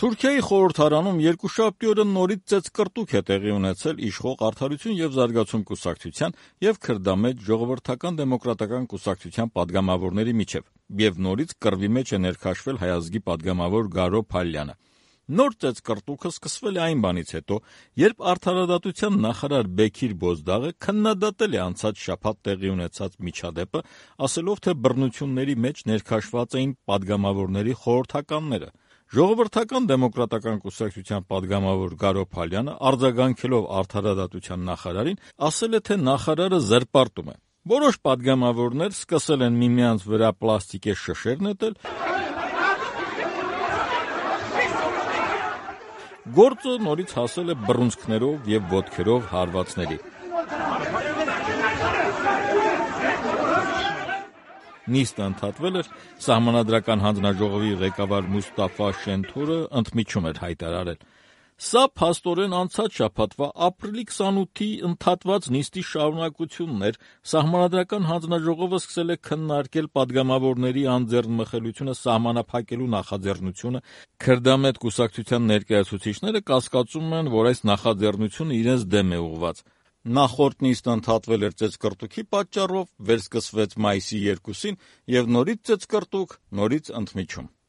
Թուրքիայի խորհրդարանում երկուշաբթի օրը նորից ծեծկռտուք է տեղի ունեցել իշխող Արդարություն և զարգացում կուսակցության և Քրդամեջ ժողովրդական դեմոկրատական կուսակցության պատգամավորների միջև, և նորից կռվի մեջ է ներքաշվել Հայ ազգի պատգամավոր Գարո Փալյանը։ Նոր ծեծկռտուքը սկսվել է այն բանից հետո, երբ Արդարադատության նախարար Բեքիր Բոզդաղը քննադատել է անցած շաբաթ տեղի ունեցած միջադեպը, ասելով, թե բռնությունների մեջ ներքաշված էին պատգամավորների խորհրդականները։ Ժողովրդական դեմոկրատական կուսակցության պատգամավոր Գարո Փալյանը արձագանքելով Արդարադատության նախարարին, ասել է, թե նախարարը զրպարտում է։ Որոշ պատգամավորներ սկսել են միմյանց վրա պլաստիկե շշեր նետել։ Գործը նորից հասել է բռունցքներով և ոտքերով հարվածների։ Նիստը ընդհատվել էր, Սահմանադրական հանձնաժողովի ղեկավար Մուստաֆա Շենթուրը ընդմիջում էր հայտարարել. «Սա փաստորեն անցած շաբաթվա ապրիլի 28-ի ընդհատված նիստի շարունակությունն էր։ Սահմանադրական հանձնաժողովը սկսել է քննարկել պատգամավորների անձեռնմխելությունը սահմանափակելու նախաձեռնությունը։ Քրդամետ կուսակցության ներկայացուցիչները կասկածում են, որ այս նախաձեռնությունը իրենց դեմ է ուղղված։ Նախորդ նիստը ընդհատվել էր ծեծկռտուքի պատճառով, վերսկսվեց մայիսի 2-ին և նորից ծեծկռտուք, նորից ընդմիջում»։